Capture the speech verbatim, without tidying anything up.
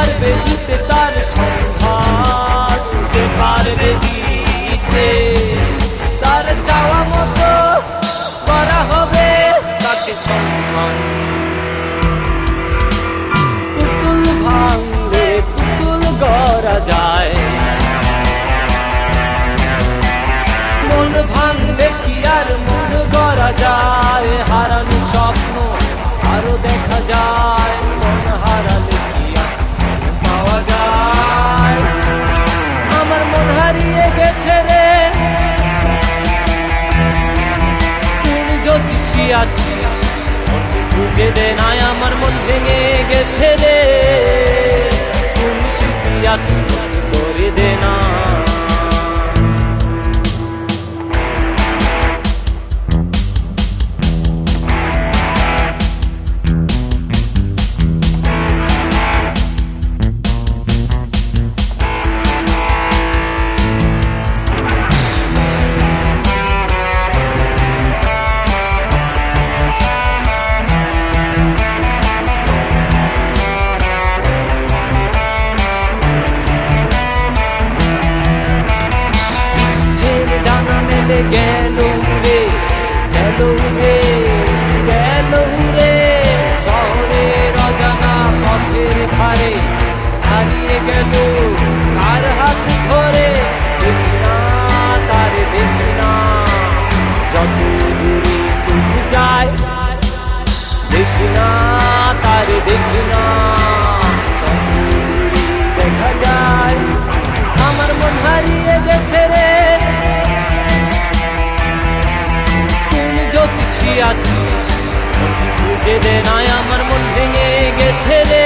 পারবে দিতে তার সংঘাত, যে পারবে দিতে তার চাওয়া মতো করা হবে তাকে সম্মান। পুতুল ভাঙলে পুতুল গড়া যায়, মন ভাঙলে কি আর মন গড়া যায়? হারানো স্বপ্ন আরো দেখা যায়, মন হারালে কি আর মন পাওয়া যায়? আমার মন হারিয়ে গেছে রে, কোন জ্যোতিষী আছিস খুঁজে দে না। আমার মন ভেঙে গেছে রে, কোন শিল্পী আছিস করে দে না। গেল রে গেল রে গেল রে, শহরের অজানা পথের ধারে হারিয়ে গেল কার হাত ধরে। দেখি না তারে দেখি না, যত দূরে চোখ যায় দেখি না তারে দেখি না, যত দূরে দেখা যায়। আমার মন হারিয়ে গেছে রে, আছিস খুঁজে দে না। আমার মন ভেঙে গেছে রে,